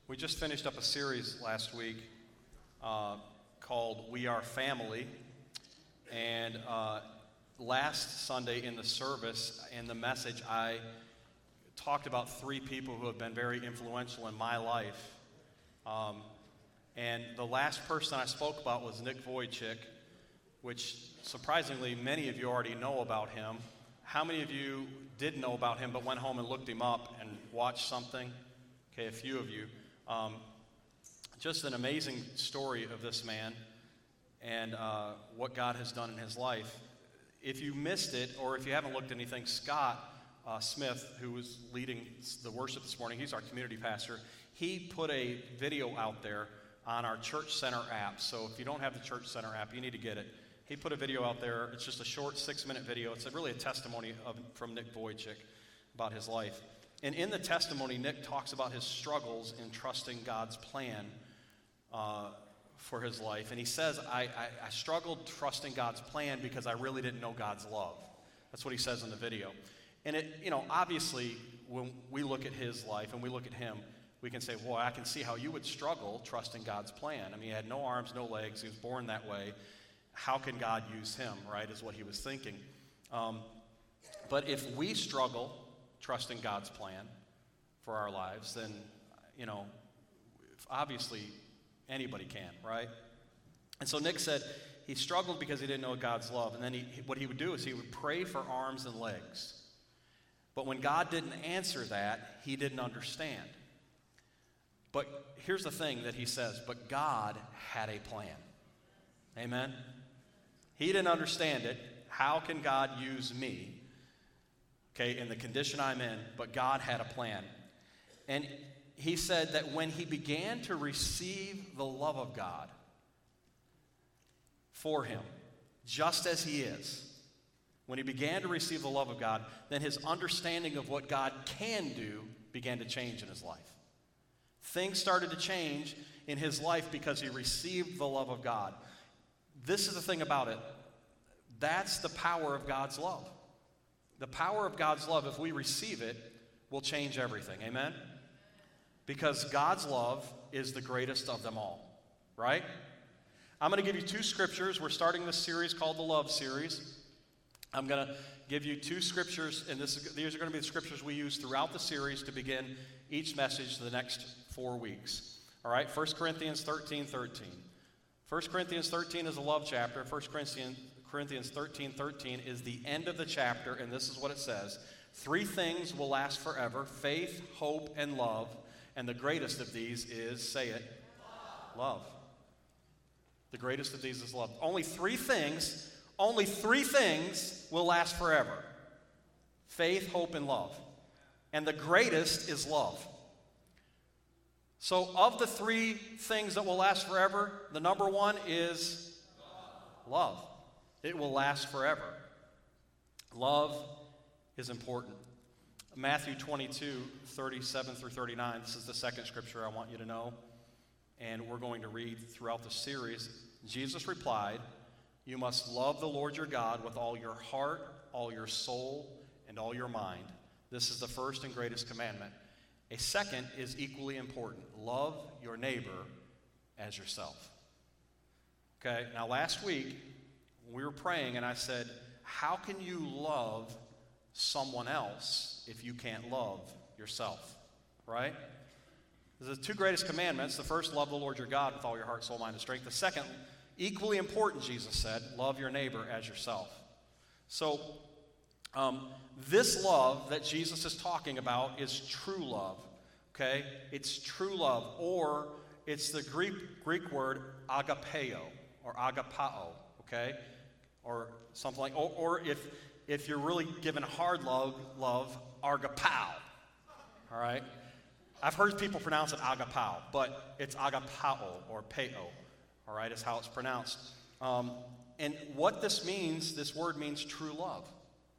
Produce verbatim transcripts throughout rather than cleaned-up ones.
We just finished up a series last week uh, called We Are Family. And uh, last Sunday in the service, in the message, I talked about three people who have been very influential in my life. Um, and the last person I spoke about was Nick Vujicic, which surprisingly many of you already know about him. How many of you didn't know about him but went home and looked him up and watched something? Okay, a few of you. Um, just an amazing story of this man and uh, what God has done in his life. If you missed it, or if you haven't looked at anything, Scott uh, Smith, who was leading the worship this morning, he's our community pastor, he put a video out there on our Church Center app. So if you don't have the Church Center app, you need to get it. He put a video out there. It's just a short six-minute video. It's a, really a testimony of, from Nick Vujicic about his life. And in the testimony, Nick talks about his struggles in trusting God's plan uh, for his life. And he says, I, I, I struggled trusting God's plan because I really didn't know God's love. That's what he says in the video. And, it, you know, obviously, when we look at his life and we look at him, we can say, well, I can see how you would struggle trusting God's plan. I mean, he had no arms, no legs. He was born that way. How can God use him, right, is what he was thinking. Um, but if we struggle trusting God's plan for our lives, then, you know, obviously anybody can, right? And so Nick said he struggled because he didn't know God's love. And then he, what he would do is he would pray for arms and legs. But when God didn't answer that, he didn't understand. But here's the thing that he says, but God had a plan. Amen? He didn't understand it. How can God use me? Okay, in the condition I'm in, but God had a plan. And he said that when he began to receive the love of God for him, just as he is, when he began to receive the love of God, then his understanding of what God can do began to change in his life. Things started to change in his life because he received the love of God. This is the thing about it. That's the power of God's love. The power of God's love, if we receive it, will change everything. Amen? Because God's love is the greatest of them all. Right? I'm going to give you two scriptures. We're starting this series called the Love Series. I'm going to give you two scriptures, and this is, these are going to be the scriptures we use throughout the series to begin each message the next four weeks. All right? First Corinthians thirteen thirteen. First Corinthians thirteen is a love chapter. First Corinthians thirteen thirteen is the end of the chapter, and this is what it says. Three things will last forever: faith, hope, and love. And the greatest of these is, say it, love. Love. The greatest of these is love. Only three things, only three things will last forever: faith, hope, and love. And the greatest is love. So of the three things that will last forever, the number one is love. It will last forever. Love is important. Matthew twenty-two, thirty-seven through thirty-nine, this is the second scripture I want you to know, and we're going to read throughout the series. Jesus replied, "You must love the Lord your God with all your heart, all your soul, and all your mind. This is the first and greatest commandment. A second is equally important. Love your neighbor as yourself." Okay, now last week we were praying and I said, how can you love someone else if you can't love yourself? Right? There's the two greatest commandments. The first, love the Lord your God with all your heart, soul, mind, and strength. The second, equally important, Jesus said, love your neighbor as yourself. So, um, this love that Jesus is talking about is true love, okay? It's true love, or it's the Greek Greek word agapeo, or agapao, okay? Or something like, or, or if if you're really given hard love, love, agapao, all right? I've heard people pronounce it agapao, but it's agapao, or peo, all right, is how it's pronounced. Um, and what this means, this word means true love.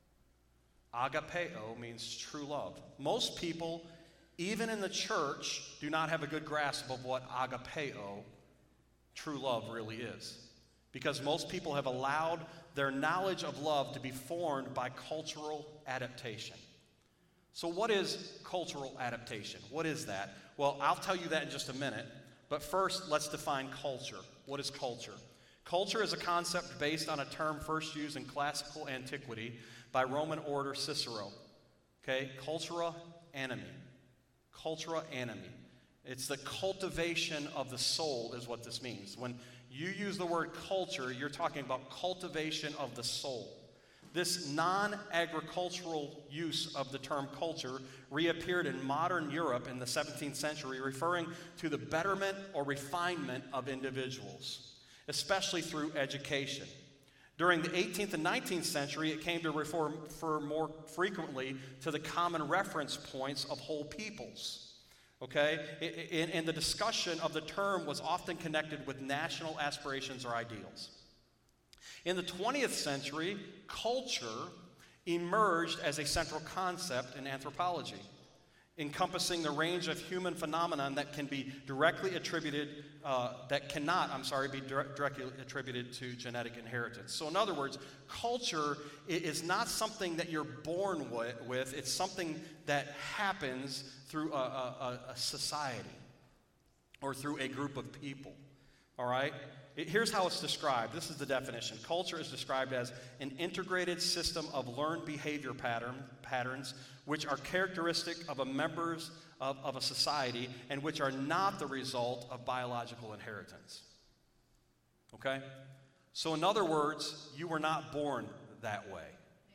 Agapeo means true love. Most people, even in the church, do not have a good grasp of what agapeo, true love, really is. Because most people have allowed their knowledge of love to be formed by cultural adaptation. So what is cultural adaptation? What is that? Well, I'll tell you that in just a minute. But first, let's define culture. What is culture? Culture is a concept based on a term first used in classical antiquity by Roman orator Cicero. Okay? Cultura animi. Cultura animi. It's the cultivation of the soul is what this means. When you use the word culture, you're talking about cultivation of the soul. This non-agricultural use of the term culture reappeared in modern Europe in the seventeenth century, referring to the betterment or refinement of individuals, especially through education. During the eighteenth and nineteenth century, it came to refer more frequently to the common reference points of whole peoples. Okay? And the discussion of the term was often connected with national aspirations or ideals. In the twentieth century, culture emerged as a central concept in anthropology, encompassing the range of human phenomenon that can be directly attributed, uh, that cannot, I'm sorry, be dire- directly attributed to genetic inheritance. So in other words, culture is not something that you're born with, it's something that happens through a, a, a society or through a group of people, all right? Here's how it's described. This is the definition. Culture is described as an integrated system of learned behavior pattern, patterns which are characteristic of a members of, of a society and which are not the result of biological inheritance. Okay? So in other words, you were not born that way.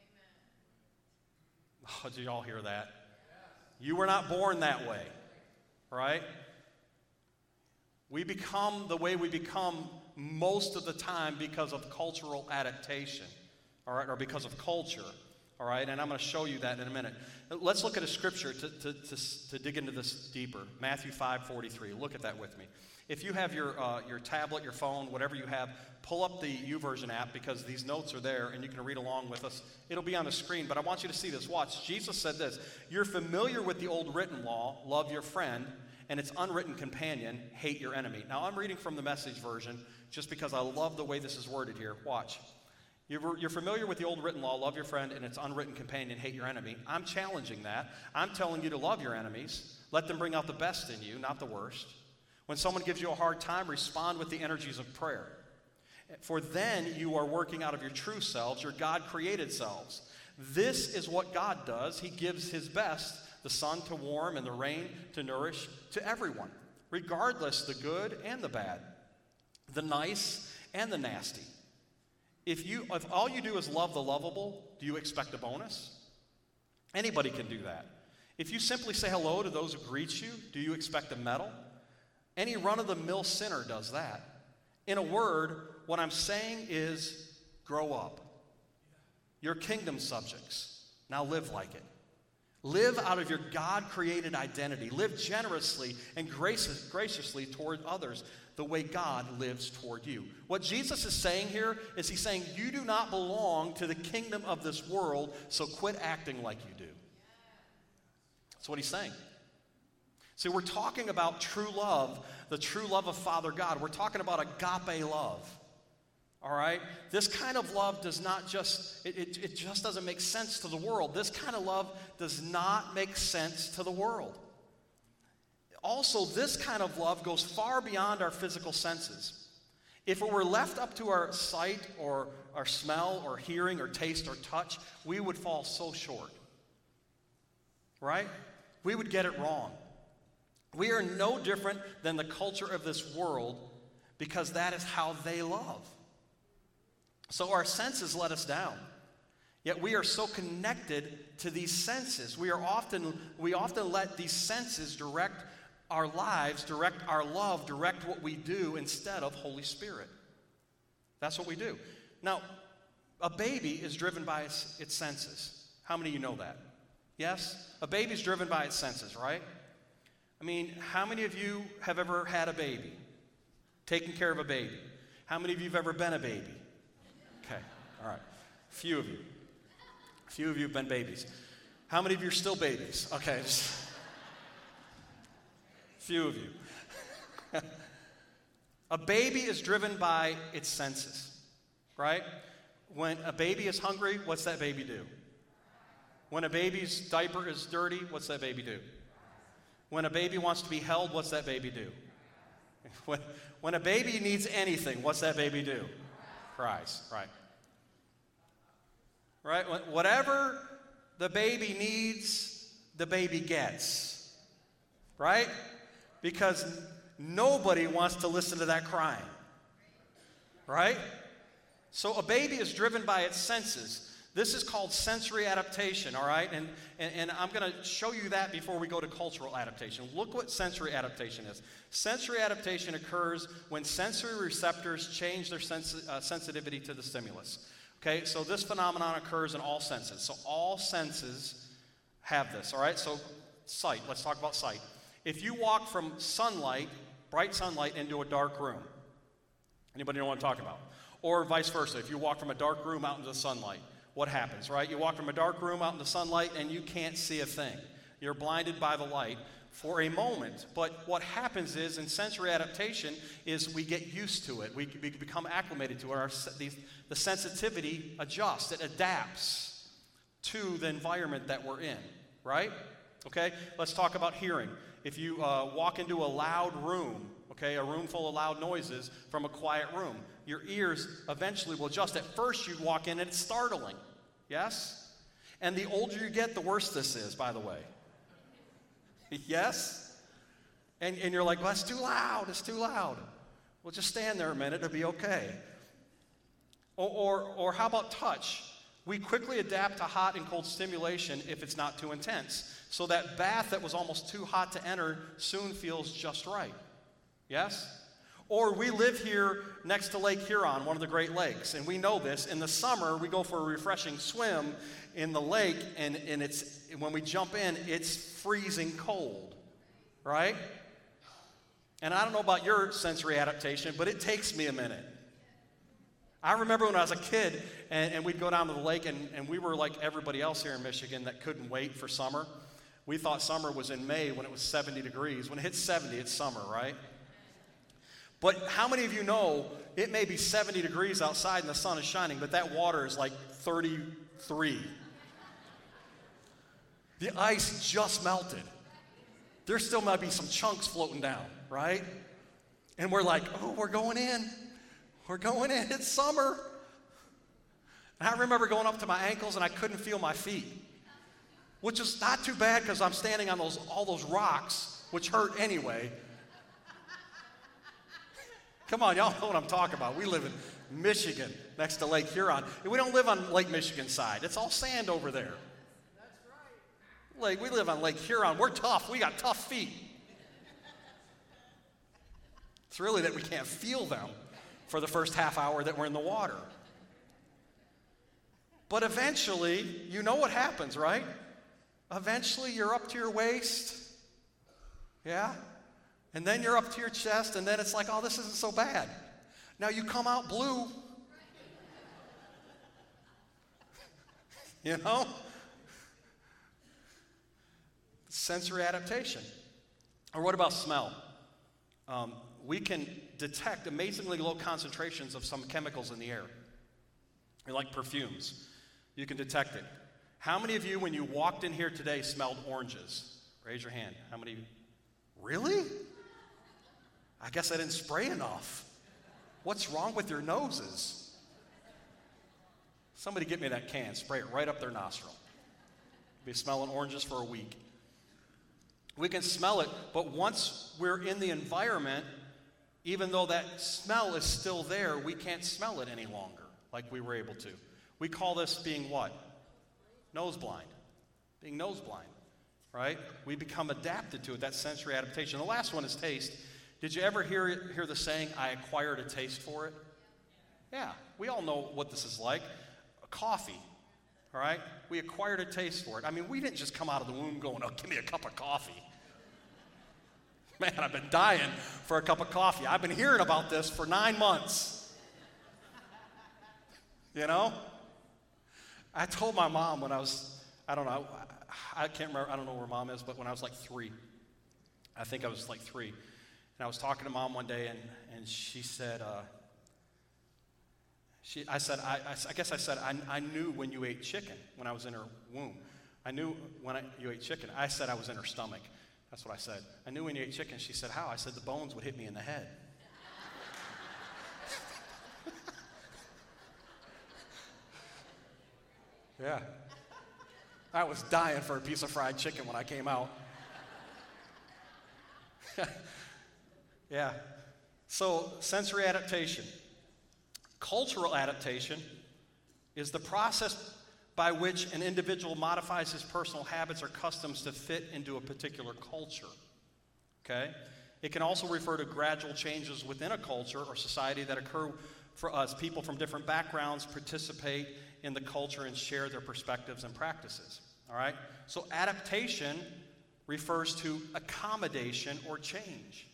Oh, did you all hear that? You were not born that way. Right? We become the way we become most of the time because of cultural adaptation, all right, or because of culture, all right, and I'm going to show you that in a minute. Let's look at a scripture to, to, to, to dig into this deeper. Matthew five forty-three. Look at that with me. If you have your, uh, your tablet, your phone, whatever you have, pull up the YouVersion app because these notes are there and you can read along with us. It'll be on the screen, but I want you to see this. Watch. Jesus said this, "You're familiar with the old written law, love your friend, and its unwritten companion, hate your enemy." Now, I'm reading from the Message version just because I love the way this is worded here. Watch. You're, you're familiar with the old written law, love your friend, and its unwritten companion, hate your enemy. I'm challenging that. I'm telling you to love your enemies. Let them bring out the best in you, not the worst. When someone gives you a hard time, respond with the energies of prayer. For then you are working out of your true selves, your God-created selves. This is what God does. He gives his best, the sun to warm and the rain to nourish, to everyone, regardless the good and the bad, the nice and the nasty. If you, if all you do is love the lovable, do you expect a bonus? Anybody can do that. If you simply say hello to those who greet you, do you expect a medal? Any run-of-the-mill sinner does that. In a word, what I'm saying is grow up. You're kingdom subjects. Now live like it. Live out of your God-created identity. Live generously and gracious, graciously toward others the way God lives toward you. What Jesus is saying here is he's saying you do not belong to the kingdom of this world, so quit acting like you do. That's what he's saying. See, we're talking about true love, the true love of Father God. We're talking about agape love. All right? This kind of love does not just, it, it, it just doesn't make sense to the world. This kind of love does not make sense to the world. Also, this kind of love goes far beyond our physical senses. If it were left up to our sight or our smell or hearing or taste or touch, we would fall so short. Right? We would get it wrong. We are no different than the culture of this world because that is how they love. So our senses let us down. Yet we are so connected to these senses. We are often, we often let these senses direct our lives, direct our love, direct what we do instead of Holy Spirit. That's what we do. Now, a baby is driven by its, its senses. How many of you know that? Yes? A baby is driven by its senses, right? I mean, how many of you have ever had a baby? Taken care of a baby? How many of you have ever been a baby? Okay, all right. A few of you. A few of you have been babies. How many of you are still babies? Okay, just a few of you. A baby is driven by its senses, right? When a baby is hungry, what's that baby do? When a baby's diaper is dirty, what's that baby do? When a baby wants to be held, what's that baby do? When, when a baby needs anything, what's that baby do? Cries, right. Right? Whatever the baby needs, the baby gets. Right? Because nobody wants to listen to that crying. Right? So a baby is driven by its senses. This is called sensory adaptation, all right? And, and, and I'm going to show you that before we go to cultural adaptation. Look what sensory adaptation is. Sensory adaptation occurs when sensory receptors change their sens- uh, sensitivity to the stimulus. Okay, so this phenomenon occurs in all senses. So all senses have this, all right? So sight, let's talk about sight. If you walk from sunlight, bright sunlight, into a dark room, anybody know what I'm talking about? Or vice versa, if you walk from a dark room out into the sunlight, what happens, right? You walk from a dark room out into sunlight and you can't see a thing. You're blinded by the light for a moment. But what happens is, in sensory adaptation, is we get used to it. We, we become acclimated to it. Our, the, the sensitivity adjusts. It adapts to the environment that we're in, right? Okay, let's talk about hearing. If you uh, walk into a loud room, okay, a room full of loud noises from a quiet room, your ears eventually will adjust. At first you walk in and it's startling, yes? And the older you get, the worse this is, by the way. Yes? And, and you're like, well, that's too loud, it's too loud. Well, just stand there a minute, it'll be okay. Or, or, or how about touch? We quickly adapt to hot and cold stimulation if it's not too intense. So that bath that was almost too hot to enter soon feels just right. Yes? Or we live here next to Lake Huron, one of the Great Lakes, and we know this. In the summer, we go for a refreshing swim in the lake, and, and it's when we jump in, it's freezing cold, right? And I don't know about your sensory adaptation, but it takes me a minute. I remember when I was a kid, and, and we'd go down to the lake, and, and we were like everybody else here in Michigan that couldn't wait for summer. We thought summer was in May when it was seventy degrees. When it hits seventy, it's summer, right? But how many of you know it may be seventy degrees outside and the sun is shining, but that water is like thirty-three? The ice just melted. There still might be some chunks floating down, right? And we're like, oh, we're going in. We're going in. It's summer. And I remember going up to my ankles and I couldn't feel my feet, which is not too bad because I'm standing on those all those rocks, which hurt anyway. Come on, y'all know what I'm talking about. We live in Michigan, next to Lake Huron. We don't live on Lake Michigan side. It's all sand over there. That's right. Like, we live on Lake Huron. We're tough. We got tough feet. It's really that we can't feel them for the first half hour that we're in the water. But eventually, you know what happens, right? Eventually, you're up to your waist. Yeah? And then you're up to your chest, and then it's like, oh, this isn't so bad. Now you come out blue. You know? Sensory adaptation. Or what about smell? Um, we can detect amazingly low concentrations of some chemicals in the air. They're like perfumes. You can detect it. How many of you, when you walked in here today, smelled oranges? Raise your hand. How many? Really? I guess I didn't spray enough. What's wrong with your noses? Somebody get me that can, spray it right up their nostril. Be smelling oranges for a week. We can smell it, but once we're in the environment, even though that smell is still there, we can't smell it any longer like we were able to. We call this being what? Nose blind. Being nose blind, right? We become adapted to it. That's sensory adaptation. The last one is taste. Did you ever hear, hear the saying, I acquired a taste for it? Yeah, we all know what this is like. Coffee, all right? We acquired a taste for it. I mean, we didn't just come out of the womb going, oh, give me a cup of coffee. Man, I've been dying for a cup of coffee. I've been hearing about this for nine months. You know? I told my mom when I was, I don't know, I, I can't remember, I don't know where mom is, but when I was like three, I think I was like three. And I was talking to mom one day, and, and she said, uh, she, I said, I, I, I guess I said, I, I knew when you ate chicken when I was in her womb. I knew when I, you ate chicken. I said I was in her stomach. That's what I said. I knew when you ate chicken. She said, how? I said the bones would hit me in the head. Yeah. I was dying for a piece of fried chicken when I came out. Yeah. So, sensory adaptation. Cultural adaptation is the process by which an individual modifies his personal habits or customs to fit into a particular culture. Okay? It can also refer to gradual changes within a culture or society that occur for us. People from different backgrounds participate in the culture and share their perspectives and practices. All right? So adaptation refers to accommodation or change.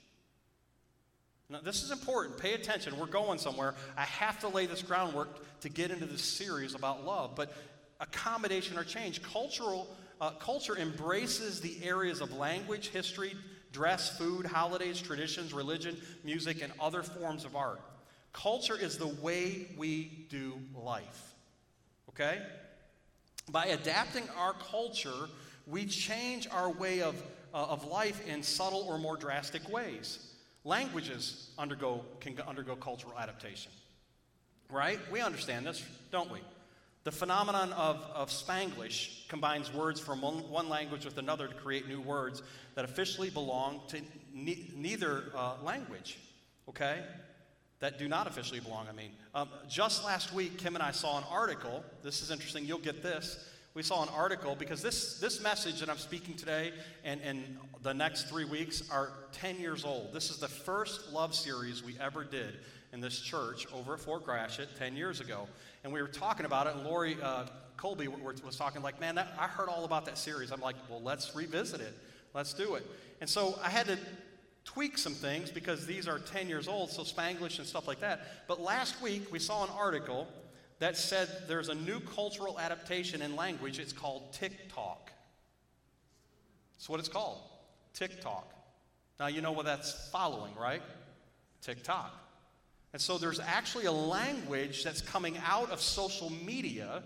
Now, this is important. Pay attention. We're going somewhere. I have to lay this groundwork to get into this series about love. But accommodation or change. Cultural, uh, culture embraces the areas of language, history, dress, food, holidays, traditions, religion, music, and other forms of art. Culture is the way we do life. Okay? By adapting our culture, we change our way of, uh, of life in subtle or more drastic ways. Languages undergo, can undergo cultural adaptation, right? We understand this, don't we? The phenomenon of, of Spanglish combines words from one, one language with another to create new words that officially belong to ne- neither uh, language, okay? That do not officially belong, I mean. Um, just last week, Kim and I saw an article. This is interesting. You'll get this. We saw an article because this, this message that I'm speaking today and, and the next three weeks are ten years old. This is the first love series we ever did in this church over at Fort Gratiot ten years ago. And we were talking about it, and Lori uh, Colby was talking like, man, that, I heard all about that series. I'm like, well, let's revisit it. Let's do it. And so I had to tweak some things because these are ten years old, so Spanglish and stuff like that. But last week we saw an article that said there's a new cultural adaptation in language. It's called TikTok. That's what it's called, TikTok. Now you know what that's following, right? TikTok. And so there's actually a language that's coming out of social media.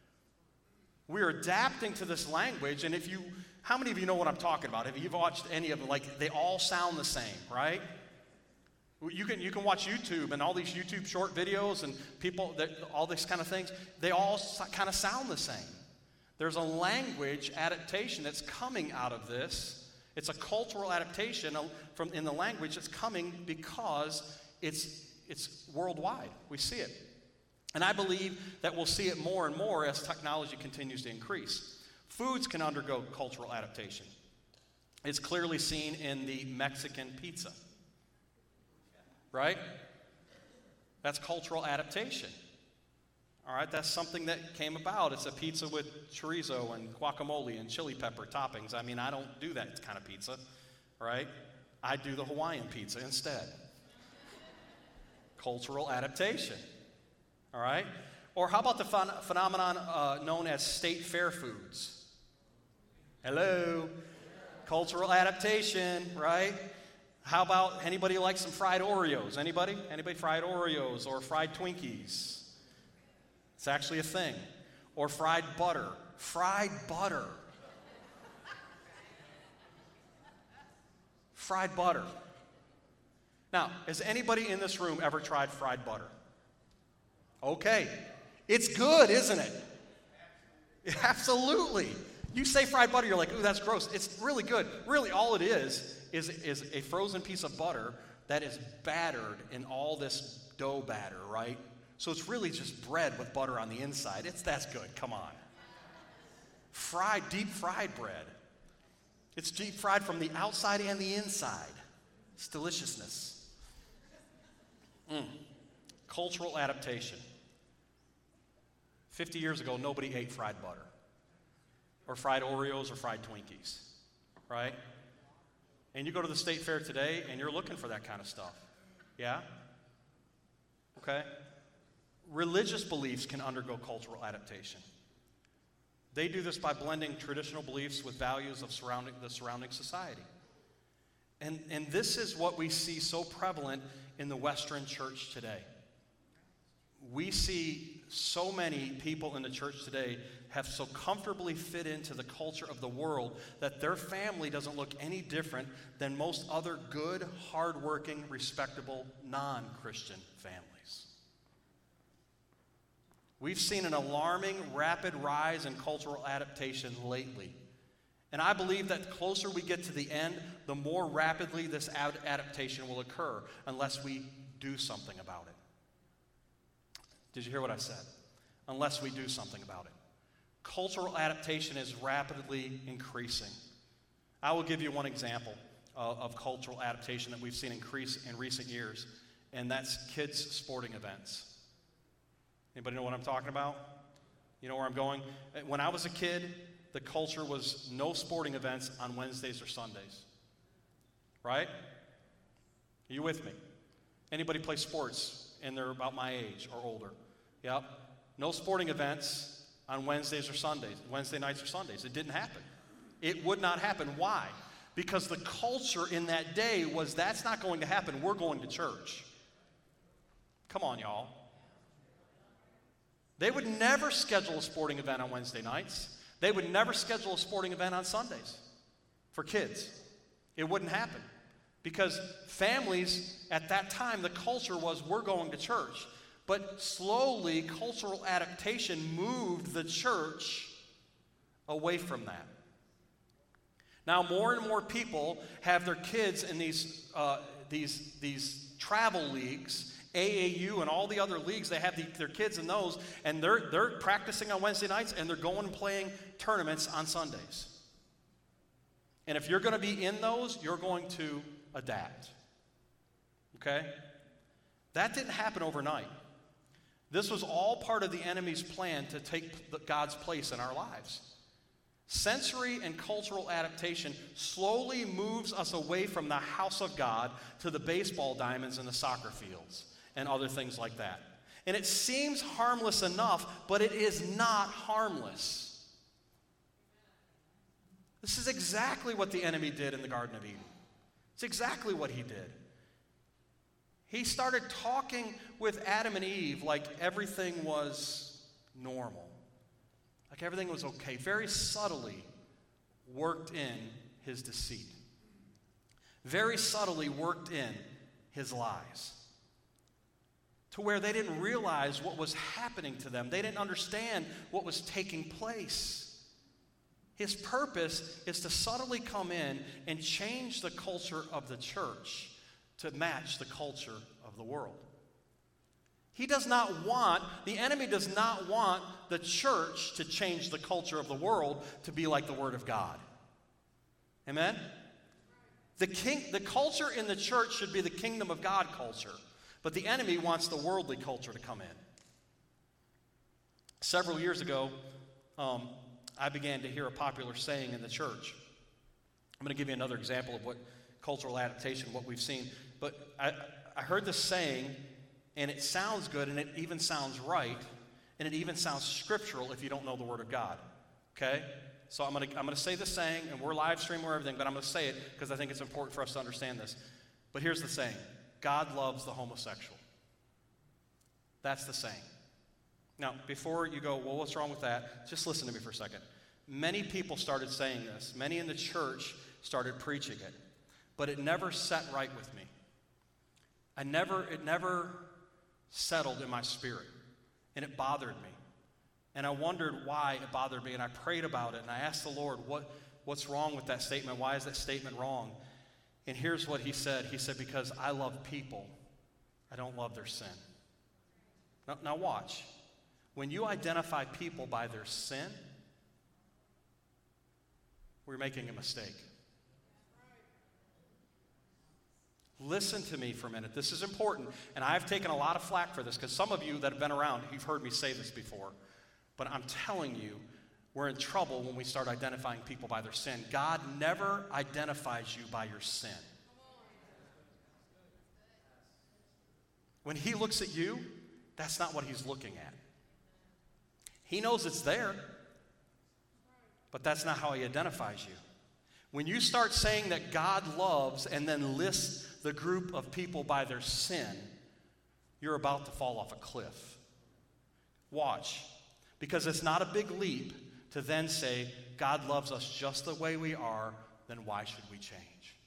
We're adapting to this language, and if you, how many of you know what I'm talking about? Have you watched any of them? Like, they all sound the same, right? You can, you can watch YouTube and all these YouTube short videos and people, that, all these kind of things, they all so, kind of sound the same. There's a language adaptation that's coming out of this. It's a cultural adaptation from in the language that's coming because it's, it's worldwide. We see it. And I believe that we'll see it more and more as technology continues to increase. Foods can undergo cultural adaptation. It's clearly seen in the Mexican pizza. Right? That's cultural adaptation. All right, that's something that came about. It's a pizza with chorizo and guacamole and chili pepper toppings. I mean, I don't do that kind of pizza, right? I do the Hawaiian pizza instead. Cultural adaptation. All right? Or how about the ph- phenomenon uh, known as state fair foods? Hello? Cultural adaptation, right? How about anybody like some fried Oreos? Anybody? Anybody fried Oreos or fried Twinkies? It's actually a thing. Or fried butter. Fried butter. Fried butter. Now, has anybody in this room ever tried fried butter? Okay. It's good, isn't it? Absolutely. You say fried butter, you're like, ooh, that's gross. It's really good. Really, all it is Is, is a frozen piece of butter that is battered in all this dough batter, right? So it's really just bread with butter on the inside. It's that's good. Come on. Fried, deep fried bread. It's deep fried from the outside and the inside. It's deliciousness. Mm. Cultural adaptation. Fifty years ago, nobody ate fried butter, or fried Oreos, or fried Twinkies, right? And you go to the state fair today, and you're looking for that kind of stuff. Yeah? Okay? Religious beliefs can undergo cultural adaptation. They do this by blending traditional beliefs with values of surrounding the surrounding society. And, and this is what we see so prevalent in the Western church today. We see so many people in the church today have so comfortably fit into the culture of the world that their family doesn't look any different than most other good, hardworking, respectable, non-Christian families. We've seen an alarming, rapid rise in cultural adaptation lately. And I believe that the closer we get to the end, the more rapidly this ad- adaptation will occur unless we do something about it. Did you hear what I said? Unless we do something about it. Cultural adaptation is rapidly increasing. I will give you one example of, of cultural adaptation that we've seen increase in recent years, and that's kids' sporting events. Anybody know what I'm talking about? You know where I'm going? When I was a kid, the culture was no sporting events on Wednesdays or Sundays. Right? Are you with me? Anybody play sports and they're about my age or older? Yep. No sporting events on Wednesdays or Sundays, Wednesday nights or Sundays. It didn't happen. It would not happen. Why? Because the culture in that day was that's not going to happen. We're going to church. Come on, y'all. They would never schedule a sporting event on Wednesday nights. They would never schedule a sporting event on Sundays for kids. It wouldn't happen because families at that time, the culture was we're going to church. But slowly, cultural adaptation moved the church away from that. Now, more and more people have their kids in these, uh, these, these travel leagues, A A U and all the other leagues. They have the, their kids in those, and they're, they're practicing on Wednesday nights, and they're going and playing tournaments on Sundays. And if you're going to be in those, you're going to adapt. Okay? That didn't happen overnight. This was all part of the enemy's plan to take God's place in our lives. Sensory and cultural adaptation slowly moves us away from the house of God to the baseball diamonds and the soccer fields and other things like that. And it seems harmless enough, but it is not harmless. This is exactly what the enemy did in the Garden of Eden. It's exactly what he did. He started talking with Adam and Eve like everything was normal, like everything was okay. Very subtly worked in his deceit. Very subtly worked in his lies. To where they didn't realize what was happening to them. They didn't understand what was taking place. His purpose is to subtly come in and change the culture of the church to match the culture of the world. He does not want, the enemy does not want the church to change the culture of the world to be like the Word of God. Amen? The king, the culture in the church should be the kingdom of God culture, but the enemy wants the worldly culture to come in. Several years ago, um, I began to hear a popular saying in the church. I'm going to give you another example of what cultural adaptation, what we've seen. But I, I heard this saying, and it sounds good, and it even sounds right, and it even sounds scriptural if you don't know the Word of God. Okay? So I'm going to I'm going to say the saying, and we're live streaming or everything, but I'm going to say it because I think it's important for us to understand this. But here's the saying. God loves the homosexual. That's the saying. Now, before you go, well, what's wrong with that? Just listen to me for a second. Many people started saying this. Many in the church started preaching it. But it never sat right with me. I never, it never settled in my spirit. And it bothered me. And I wondered why it bothered me. And I prayed about it. And I asked the Lord, what, what's wrong with that statement? Why is that statement wrong? And here's what he said. He said, because I love people. I don't love their sin. Now, now watch. When you identify people by their sin, we're making a mistake. Listen to me for a minute. This is important. And I've taken a lot of flack for this because some of you that have been around, you've heard me say this before. But I'm telling you, we're in trouble when we start identifying people by their sin. God never identifies you by your sin. When he looks at you, that's not what he's looking at. He knows it's there, but that's not how he identifies you. When you start saying that God loves and then lists the group of people by their sin, you're about to fall off a cliff. Watch. Because it's not a big leap to then say, God loves us just the way we are, then why should we change?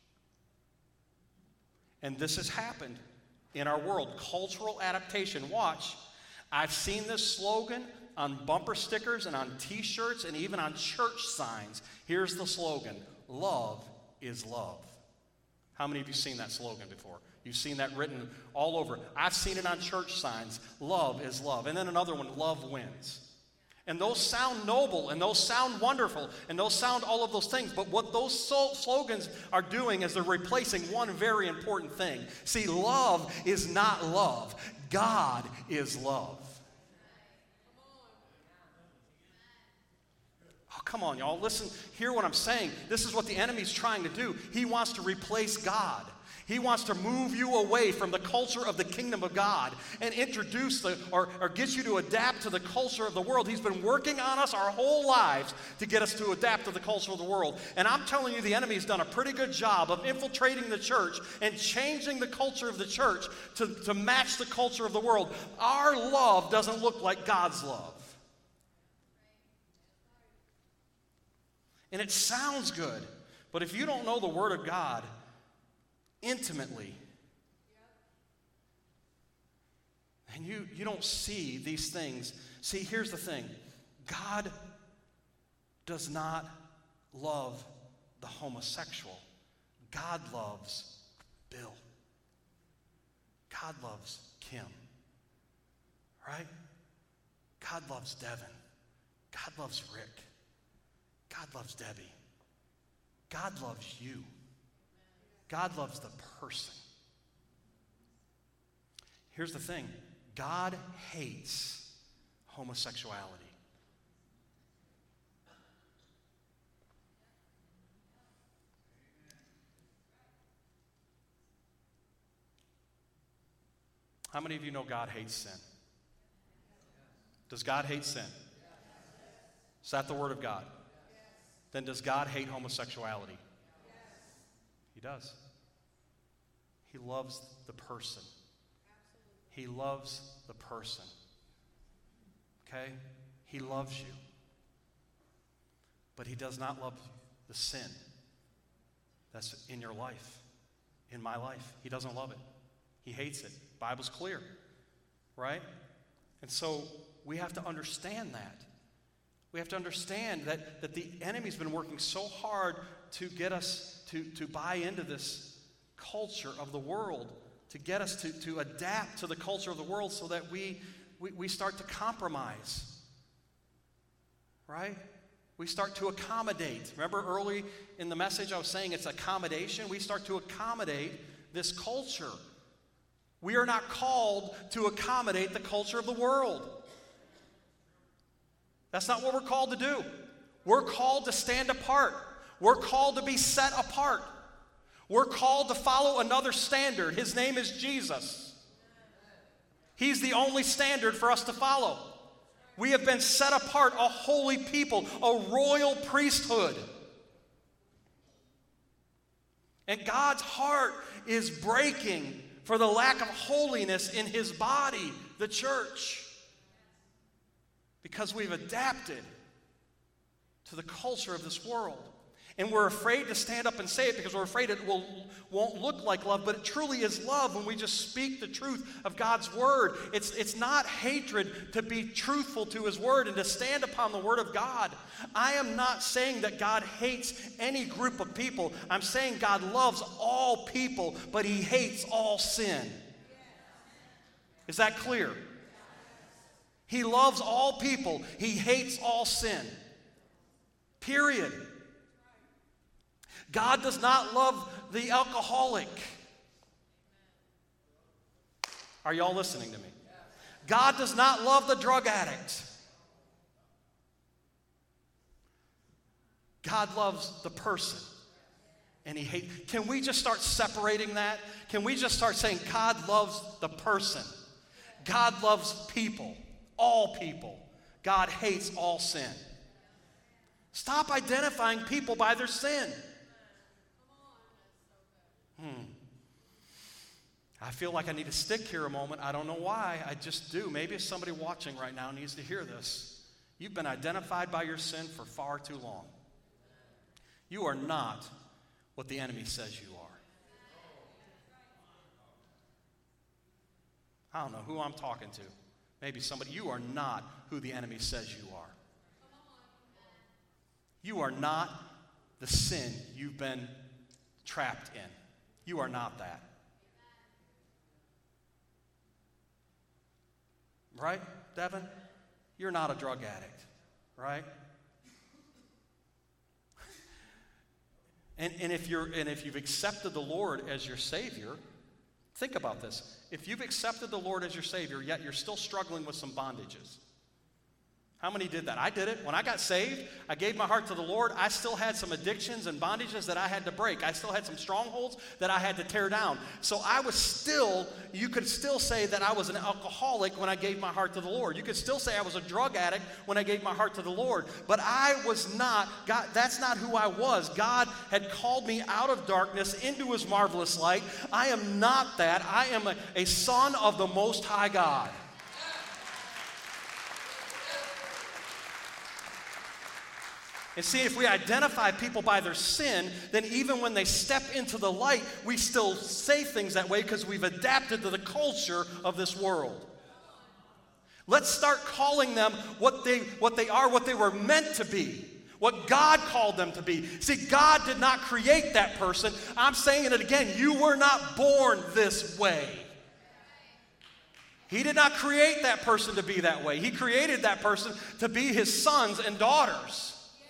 And this has happened in our world. Cultural adaptation. Watch. I've seen this slogan on bumper stickers and on t-shirts and even on church signs. Here's the slogan: love is love. How many of you seen that slogan before? You've seen that written all over. I've seen it on church signs. Love is love. And then another one, love wins. And those sound noble, and those sound wonderful, and those sound all of those things. But what those so- slogans are doing is they're replacing one very important thing. See, love is not love. God is love. Oh, come on, y'all. Listen, hear what I'm saying. This is what the enemy's trying to do. He wants to replace God. He wants to move you away from the culture of the kingdom of God and introduce the, or, or get you to adapt to the culture of the world. He's been working on us our whole lives to get us to adapt to the culture of the world. And I'm telling you, the enemy's done a pretty good job of infiltrating the church and changing the culture of the church to, to match the culture of the world. Our love doesn't look like God's love. And it sounds good, but if you don't know the Word of God intimately, and you, you don't see these things. See, here's the thing. God does not love the homosexual. God loves Bill. God loves Kim. Right? God loves Devin. God loves Rick. God loves Debbie. God loves you. God loves the person. Here's the thing. God hates homosexuality. How many of you know God hates sin? Does God hate sin? Is that the Word of God? Then does God hate homosexuality? He does. He loves the person. He loves the person. Okay? He loves you. But he does not love the sin that's in your life, in my life. He doesn't love it. He hates it. The Bible's clear. Right? And so we have to understand that. We have to understand that, that the enemy's been working so hard to get us to, to buy into this culture of the world, to get us to, to adapt to the culture of the world so that we, we, we start to compromise. Right? We start to accommodate. Remember early in the message I was saying it's accommodation? We start to accommodate this culture. We are not called to accommodate the culture of the world. That's not what we're called to do. We're called to stand apart. We're called to be set apart. We're called to follow another standard. His name is Jesus. He's the only standard for us to follow. We have been set apart, a holy people, a royal priesthood. And God's heart is breaking for the lack of holiness in his body, the church. Because we've adapted to the culture of this world. And we're afraid to stand up and say it because we're afraid it will, won't look like love, but it truly is love when we just speak the truth of God's word. It's, it's not hatred to be truthful to his word and to stand upon the word of God. I am not saying that God hates any group of people. I'm saying God loves all people, but he hates all sin. Is that clear? He loves all people. He hates all sin. Period. God does not love the alcoholic. Are y'all listening to me? God does not love the drug addict. God loves the person. And he hates. Can we just start separating that? Can we just start saying God loves the person? God loves people. All people. God hates all sin. Stop identifying people by their sin. Hmm. I feel like I need to stick here a moment. I don't know why. I just do. Maybe somebody watching right now needs to hear this. You've been identified by your sin for far too long. You are not what the enemy says you are. I don't know who I'm talking to. Maybe somebody. You are not who the enemy says you are. You are not the sin you've been trapped in. You are not that. Right, Devin? You're not a drug addict, right? And, and, if you're, and if you've accepted the Lord as your Savior, think about this. If you've accepted the Lord as your Savior, yet you're still struggling with some bondages. How many did that? I did it. When I got saved, I gave my heart to the Lord. I still had some addictions and bondages that I had to break. I still had some strongholds that I had to tear down. So I was still, you could still say that I was an alcoholic when I gave my heart to the Lord. You could still say I was a drug addict when I gave my heart to the Lord. But I was not, God, that's not who I was. God had called me out of darkness into his marvelous light. I am not that. I am a, a son of the Most High God. And see, if we identify people by their sin, then even when they step into the light, we still say things that way because we've adapted to the culture of this world. Let's start calling them what they, what they are, what they were meant to be, what God called them to be. See, God did not create that person. I'm saying it again. You were not born this way. He did not create that person to be that way. He created that person to be his sons and daughters.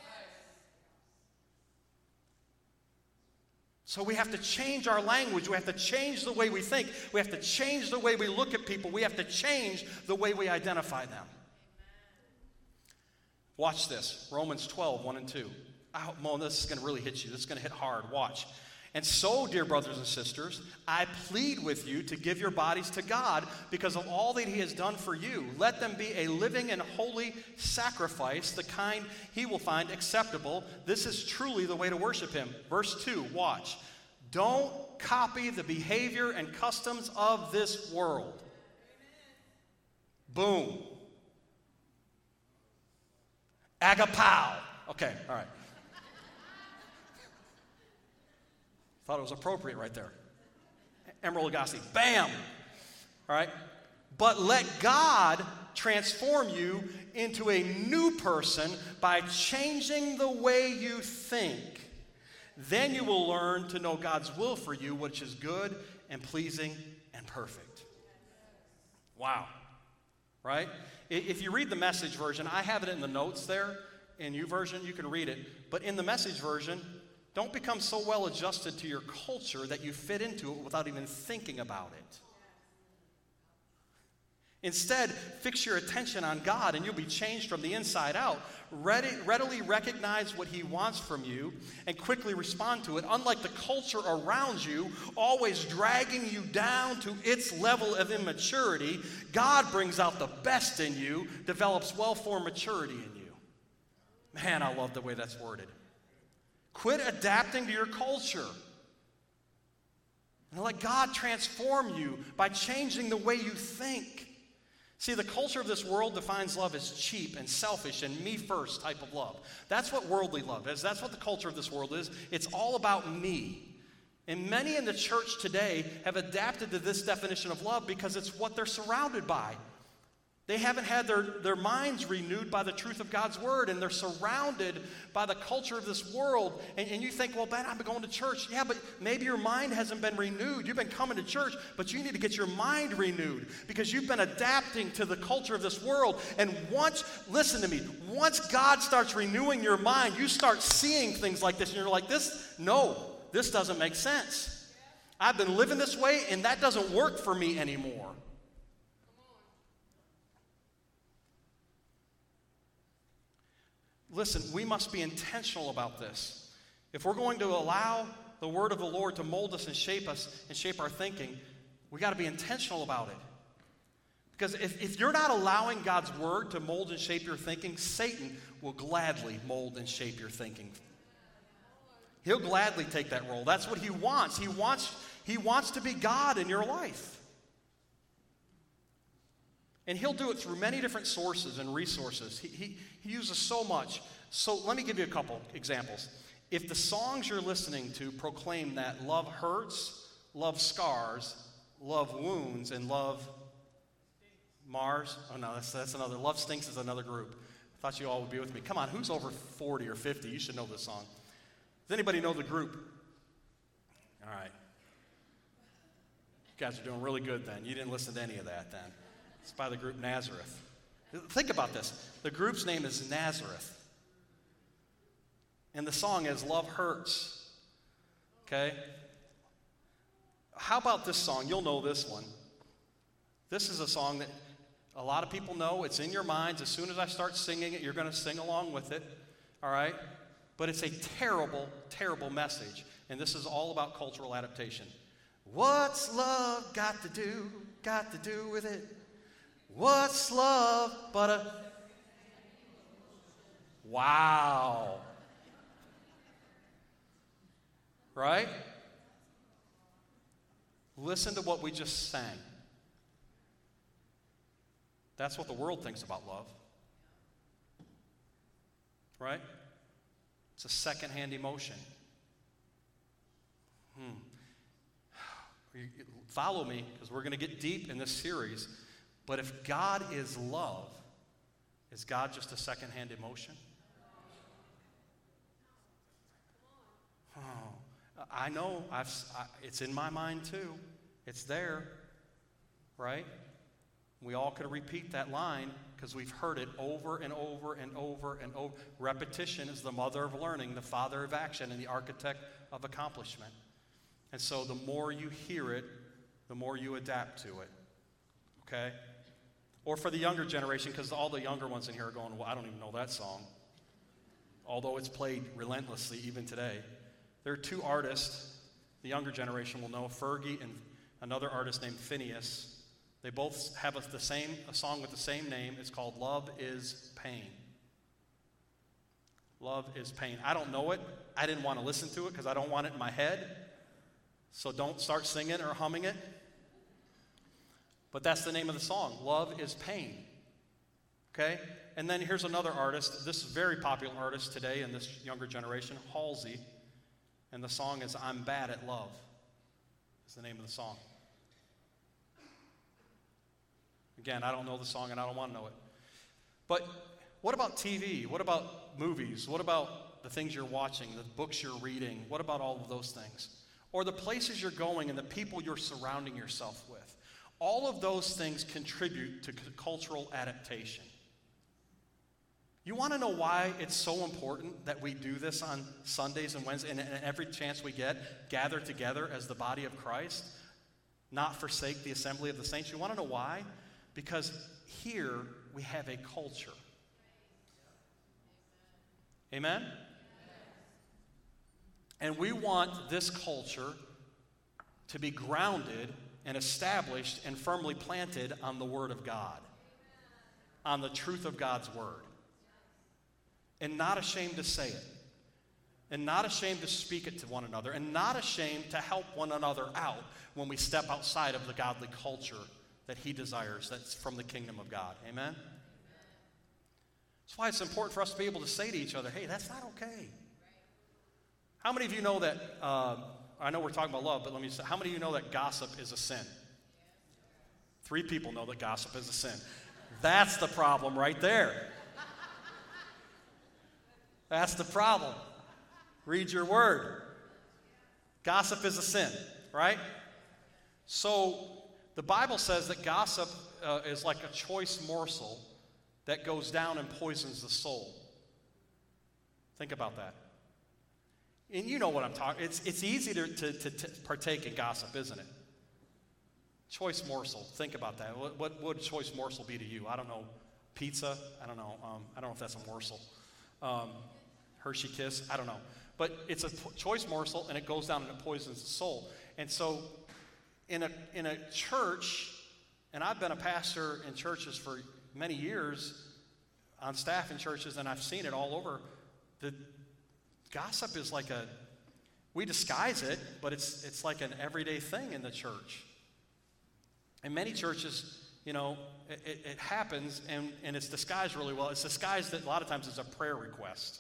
So we have to change our language. We have to change the way we think. We have to change the way we look at people. We have to change the way we identify them. Watch this. Romans twelve, one and two. Oh, Mo, this is going to really hit you. This is going to hit hard. Watch. And so, dear brothers and sisters, I plead with you to give your bodies to God because of all that he has done for you. Let them be a living and holy sacrifice, the kind he will find acceptable. This is truly the way to worship him. Verse two, watch. Don't copy the behavior and customs of this world. Boom. Agapow. Okay, all right. Thought it was appropriate right there. Emerald Lagasse. Bam! All right? But let God transform you into a new person by changing the way you think. Then you will learn to know God's will for you, which is good and pleasing and perfect. Wow. Right? If you read the Message version, I have it in the notes there. In YouVersion, you can read it. But in the Message version, don't become so well adjusted to your culture that you fit into it without even thinking about it. Instead, fix your attention on God and you'll be changed from the inside out. Ready, readily recognize what he wants from you and quickly respond to it. Unlike the culture around you, always dragging you down to its level of immaturity, God brings out the best in you, develops well-formed maturity in you. Man, I love the way that's worded. Quit adapting to your culture. And let God transform you by changing the way you think. See, the culture of this world defines love as cheap and selfish and me first type of love. That's what worldly love is. That's what the culture of this world is. It's all about me. And many in the church today have adapted to this definition of love because it's what they're surrounded by. They haven't had their, their minds renewed by the truth of God's word, and they're surrounded by the culture of this world. And, and you think, well, man, I've been going to church. Yeah, but maybe your mind hasn't been renewed. You've been coming to church, but you need to get your mind renewed because you've been adapting to the culture of this world. And once, listen to me, once God starts renewing your mind, you start seeing things like this, and you're like, this, no, this doesn't make sense. I've been living this way, and that doesn't work for me anymore. Listen, we must be intentional about this. If we're going to allow the word of the Lord to mold us and shape us and shape our thinking, we got to be intentional about it. Because if, if you're not allowing God's word to mold and shape your thinking, Satan will gladly mold and shape your thinking. He'll gladly take that role. That's what he wants. He wants, he wants to be God in your life. And he'll do it through many different sources and resources. He, he, he uses so much. So let me give you a couple examples. If the songs you're listening to proclaim that love hurts, love scars, love wounds, and love Mars, oh no, that's, that's another, love stinks is another group. I thought you all would be with me. Come on, who's over forty or fifty? You should know this song. Does anybody know the group? All right. You guys are doing really good then. You didn't listen to any of that then. It's by the group Nazareth. Think about this. The group's name is Nazareth. And the song is Love Hurts. Okay? How about this song? You'll know this one. This is a song that a lot of people know. It's in your minds. As soon as I start singing it, you're going to sing along with it. All right? But it's a terrible, terrible message. And this is all about cultural adaptation. What's love got to do, got to do with it? What's love but a... Wow. Right? Listen to what we just sang. That's what the world thinks about love. Right? It's a secondhand emotion. Hmm. Follow me, because we're going to get deep in this series. But if God is love, is God just a secondhand emotion? Oh, I know. I've, I, it's in my mind too. It's there, right? We all could repeat that line because we've heard it over and over and over and over. Repetition is the mother of learning, the father of action, and the architect of accomplishment. And so the more you hear it, the more you adapt to it. Okay? Or for the younger generation, because all the younger ones in here are going, well, I don't even know that song. Although it's played relentlessly even today. There are two artists the younger generation will know, Fergie and another artist named Phineas. They both have a, the same, a song with the same name. It's called Love is Pain. Love is Pain. I don't know it. I didn't want to listen to it because I don't want it in my head. So don't start singing or humming it. But that's the name of the song, Love is Pain. Okay? And then here's another artist. This is a very popular artist today in this younger generation, Halsey. And the song is I'm Bad at Love. Is the name of the song. Again, I don't know the song and I don't want to know it. But what about T V? What about movies? What about the things you're watching, the books you're reading? What about all of those things? Or the places you're going and the people you're surrounding yourself with? All of those things contribute to cultural adaptation. You want to know why it's so important that we do this on Sundays and Wednesdays and, and every chance we get, gather together as the body of Christ, not forsake the assembly of the saints? You want to know why? Because here we have a culture. Amen? And we want this culture to be grounded and established and firmly planted on the Word of God, on the truth of God's Word. And not ashamed to say it, and not ashamed to speak it to one another, and not ashamed to help one another out when we step outside of the godly culture that He desires, that's from the kingdom of God. Amen? That's why it's important for us to be able to say to each other, hey, that's not okay. How many of you know that, uh, I know we're talking about love, but let me say, how many of you know that gossip is a sin? Three people know that gossip is a sin. That's the problem right there. That's the problem. Read your word. Gossip is a sin, right? So the Bible says that gossip uh, is like a choice morsel that goes down and poisons the soul. Think about that. And you know what I'm talking. It's it's easy to, to, to, to partake in gossip, isn't it? Choice morsel. Think about that. What, what would choice morsel be to you? I don't know. Pizza? I don't know. Um, I don't know if that's a morsel. Um, Hershey Kiss? I don't know. But it's a p- choice morsel, and it goes down and it poisons the soul. And so in a in a church, and I've been a pastor in churches for many years, on staff in churches, and I've seen it all over. The gossip is like a, we disguise it, but it's it's like an everyday thing in the church. And many churches you know, it, it, it happens and, and it's disguised really well. It's disguised that a lot of times as a prayer request,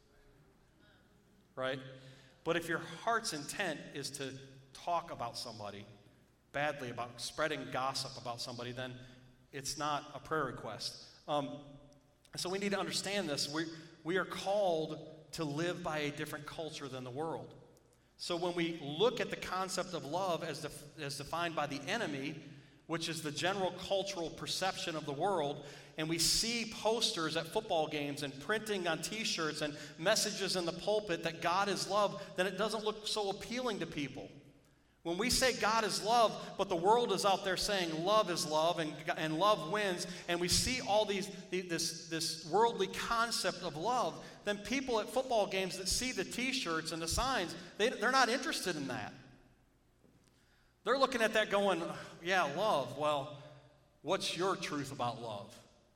right? But if your heart's intent is to talk about somebody badly, about spreading gossip about somebody, then it's not a prayer request. Um, so we need to understand this. We, we are called to live by a different culture than the world. So when we look at the concept of love as, def, as defined by the enemy, which is the general cultural perception of the world, and we see posters at football games and printing on t-shirts and messages in the pulpit that God is love, then it doesn't look so appealing to people. When we say God is love, but the world is out there saying love is love and, and love wins, and we see all these this, this worldly concept of love, then people at football games that see the t-shirts and the signs, they, they're not interested in that. They're looking at that going, yeah, love. Well, what's your truth about love?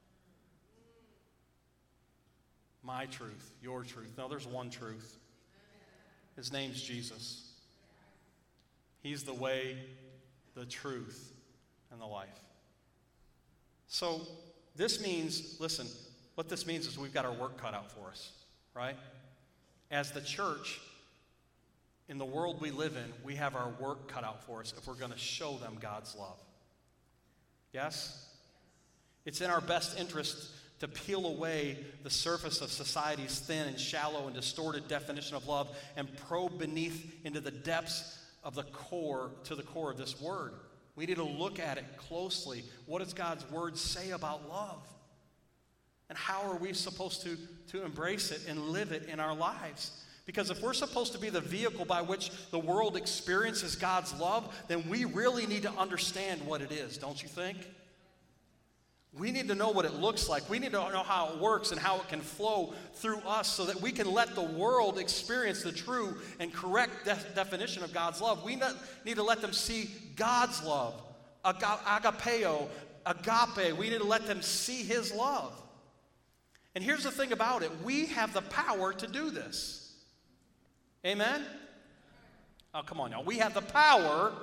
My truth, your truth. No, there's one truth. His name's Jesus. He's the way, the truth, and the life. So this means, listen, what this means is we've got our work cut out for us, right? As the church, in the world we live in, we have our work cut out for us if we're going to show them God's love. Yes? It's in our best interest to peel away the surface of society's thin and shallow and distorted definition of love and probe beneath into the depths of the core, to the core of this word. We need to look at it closely. What does God's word say about love? And how are we supposed to, to embrace it and live it in our lives? Because if we're supposed to be the vehicle by which the world experiences God's love, then we really need to understand what it is, don't you think? We need to know what it looks like. We need to know how it works and how it can flow through us so that we can let the world experience the true and correct de- definition of God's love. We need to let them see God's love, agapeo, agape. We need to let them see his love. And here's the thing about it. We have the power to do this. Amen? Oh, come on, y'all. We have the power.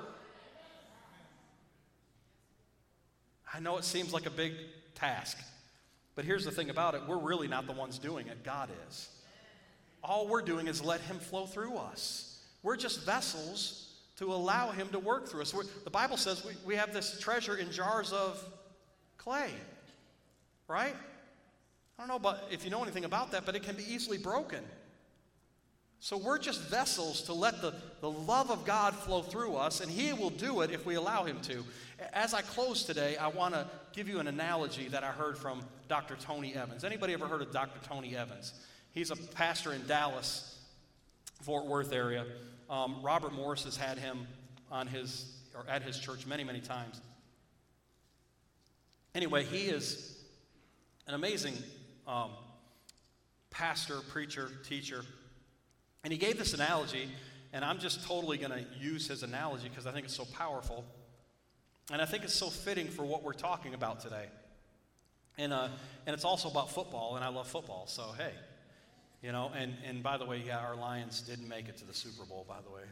I know it seems like a big task, but here's the thing about it. We're really not the ones doing it. God is. All we're doing is let him flow through us. We're just vessels to allow him to work through us. We're, the Bible says we, we have this treasure in jars of clay, right? I don't know about if you know anything about that, but it can be easily broken. So we're just vessels to let the, the love of God flow through us, and he will do it if we allow him to. As I close today, I want to give you an analogy that I heard from Doctor Tony Evans. Anybody ever heard of Doctor Tony Evans? He's a pastor in Dallas, Fort Worth area. Um, Robert Morris has had him on his, or at his church many, many times. Anyway, he is an amazing um, pastor, preacher, teacher. And he gave this analogy, and I'm just totally going to use his analogy because I think it's so powerful. And I think it's so fitting for what we're talking about today. And uh, and it's also about football, and I love football, so hey. You know, and, and by the way, yeah, our Lions didn't make it to the Super Bowl, by the way.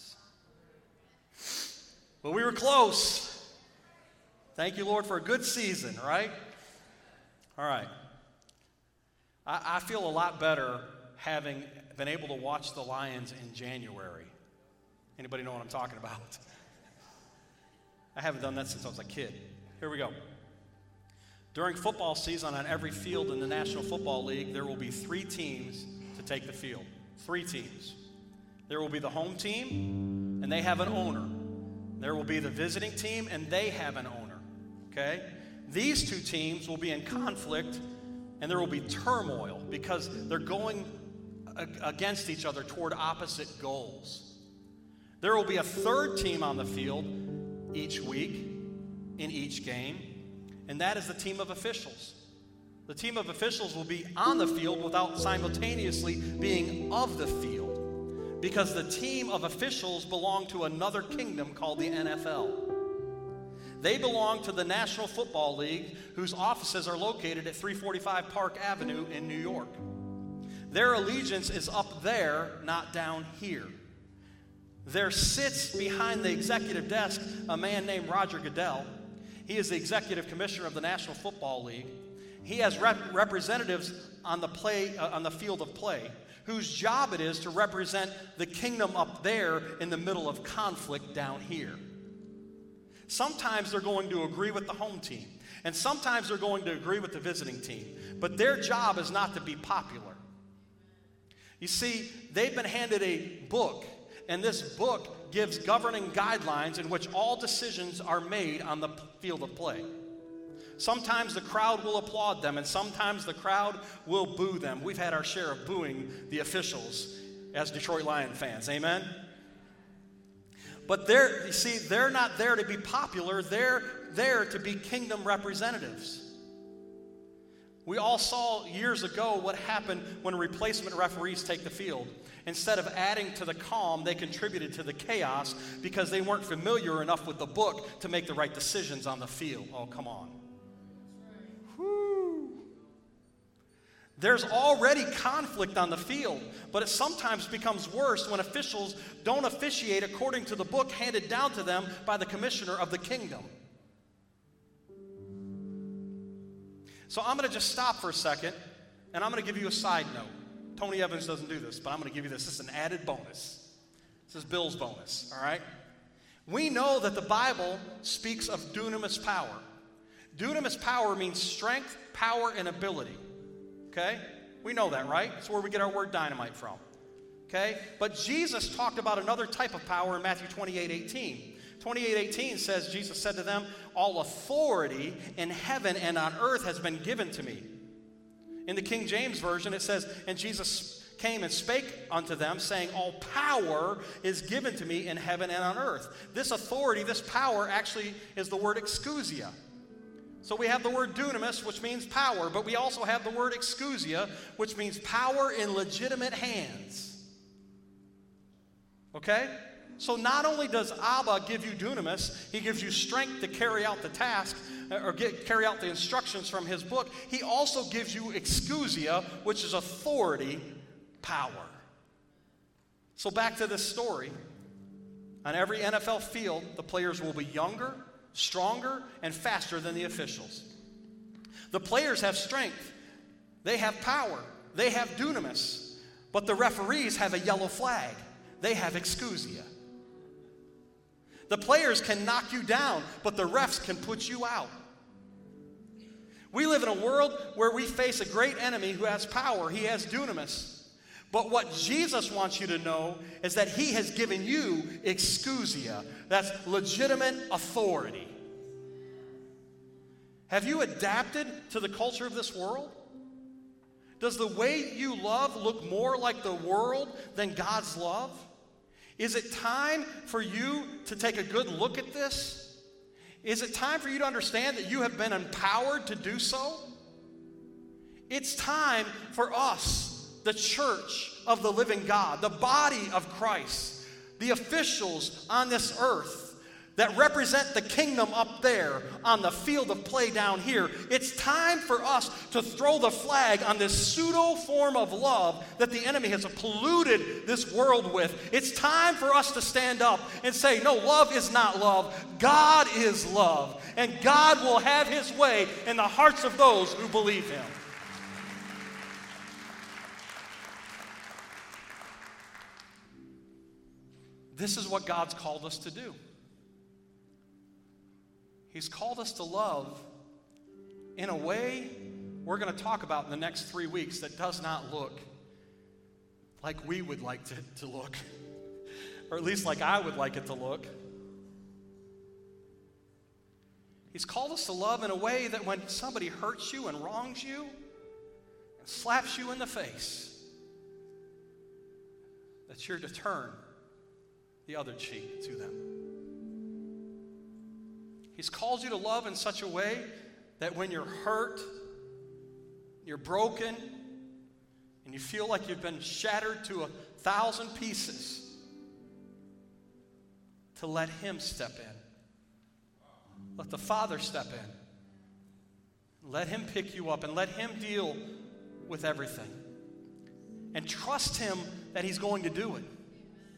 But we were close. Thank you, Lord, for a good season, right? All right. I, I feel a lot better having been able to watch the Lions in January. Anybody know what I'm talking about? I haven't done that since I was a kid. Here we go. During football season on every field in the National Football League, there will be three teams to take the field. Three teams. There will be the home team, and they have an owner. There will be the visiting team, and they have an owner. Okay? These two teams will be in conflict, and there will be turmoil because they're going against each other toward opposite goals. There will be a third team on the field each week in each game, and that is the team of officials. The team of officials will be on the field without simultaneously being of the field because the team of officials belong to another kingdom called the N F L. They belong to the National Football League, whose offices are located at three forty-five Park Avenue in New York. Their allegiance is up there, not down here. There sits behind the executive desk a man named Roger Goodell. He is the executive commissioner of the National Football League. He has rep- representatives on the play uh, on the field of play, whose job it is to represent the kingdom up there in the middle of conflict down here. Sometimes they're going to agree with the home team, and sometimes they're going to agree with the visiting team, but their job is not to be popular. You see, they've been handed a book, and this book gives governing guidelines in which all decisions are made on the field of play. Sometimes the crowd will applaud them, and sometimes the crowd will boo them. We've had our share of booing the officials as Detroit Lion fans. Amen? But they're, you see, they're not there to be popular. They're there to be kingdom representatives. We all saw years ago what happened when replacement referees take the field. Instead of adding to the calm, they contributed to the chaos because they weren't familiar enough with the book to make the right decisions on the field. Oh, come on. Whew. There's already conflict on the field, but it sometimes becomes worse when officials don't officiate according to the book handed down to them by the commissioner of the kingdom. So I'm going to just stop for a second, and I'm going to give you a side note. Tony Evans doesn't do this, but I'm going to give you this. This is an added bonus. This is Bill's bonus, all right? We know that the Bible speaks of dunamis power. Dunamis power means strength, power, and ability, okay? We know that, right? That's where we get our word dynamite from, okay? But Jesus talked about another type of power in Matthew twenty-eight eighteen. twenty-eight eighteen says, Jesus said to them, all authority in heaven and on earth has been given to me. In the King James Version, it says, and Jesus came and spake unto them, saying, all power is given to me in heaven and on earth. This authority, this power, actually is the word exousia. So we have the word dunamis, which means power, but we also have the word exousia, which means power in legitimate hands. Okay? So not only does Abba give you dunamis, he gives you strength to carry out the task, or get, carry out the instructions from his book. He also gives you exousia, which is authority, power. So back to this story. On every N F L field, the players will be younger, stronger, and faster than the officials. The players have strength. They have power. They have dunamis. But the referees have a yellow flag. They have exousia. The players can knock you down, but the refs can put you out. We live in a world where we face a great enemy who has power. He has dunamis. But what Jesus wants you to know is that he has given you exousia. That's legitimate authority. Have you adapted to the culture of this world? Does the way you love look more like the world than God's love? Is it time for you to take a good look at this? Is it time for you to understand that you have been empowered to do so? It's time for us, the church of the living God, the body of Christ, the officials on this earth that represent the kingdom up there on the field of play down here. It's time for us to throw the flag on this pseudo form of love that the enemy has polluted this world with. It's time for us to stand up and say, no, love is not love. God is love. And God will have his way in the hearts of those who believe him. This is what God's called us to do. He's called us to love in a way we're going to talk about in the next three weeks that does not look like we would like to, to look, or at least like I would like it to look. He's called us to love in a way that when somebody hurts you and wrongs you and slaps you in the face, that you're to turn the other cheek to them. He's called you to love in such a way that when you're hurt, you're broken, and you feel like you've been shattered to a thousand pieces, to let him step in. Let the Father step in. Let him pick you up and let him deal with everything. And trust him that he's going to do it.